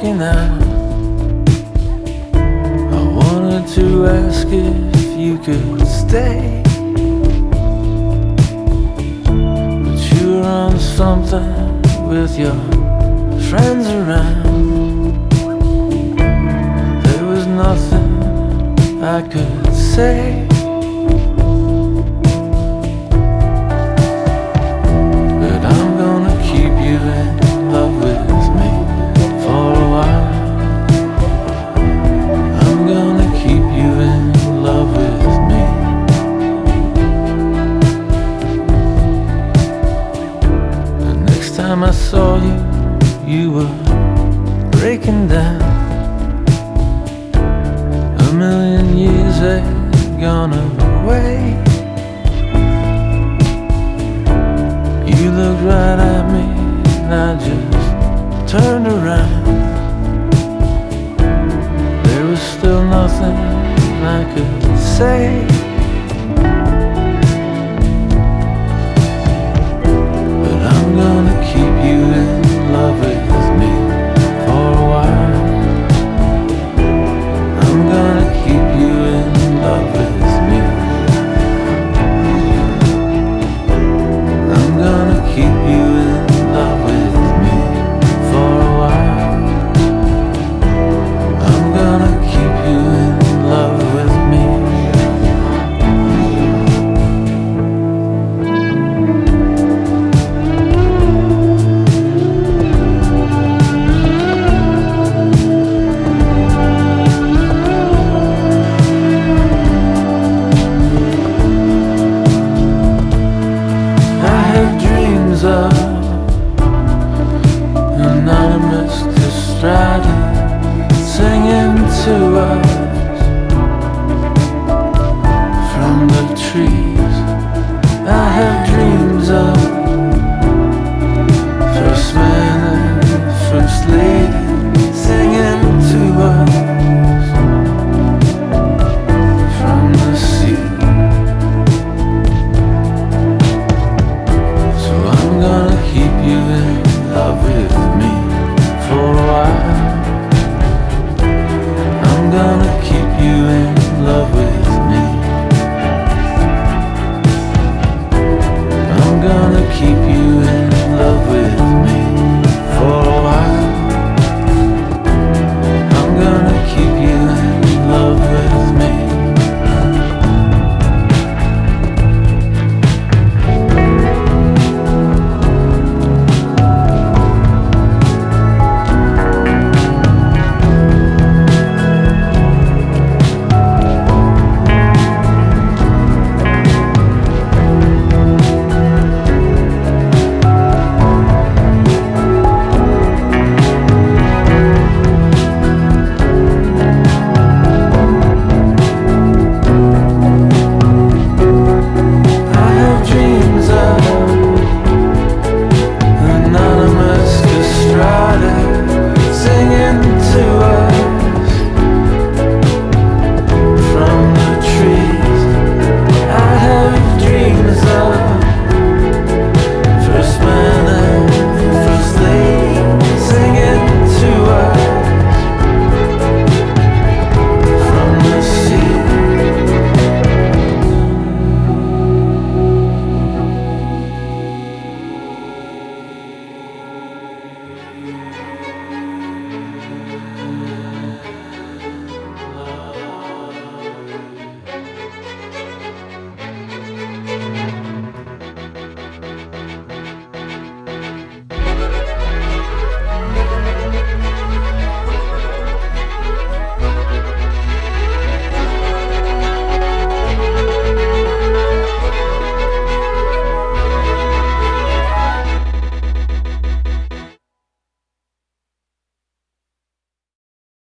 walking out. I wanted to ask if you could stay, but you were on something with your friends around. There was nothing I could say, but I'm gonna keep you in love with me for a while. I'm gonna keep you in love with me. The next time I saw you, you were breaking down. A million years had gone away. You looked right at me and I just turned around. There was still nothing I could say,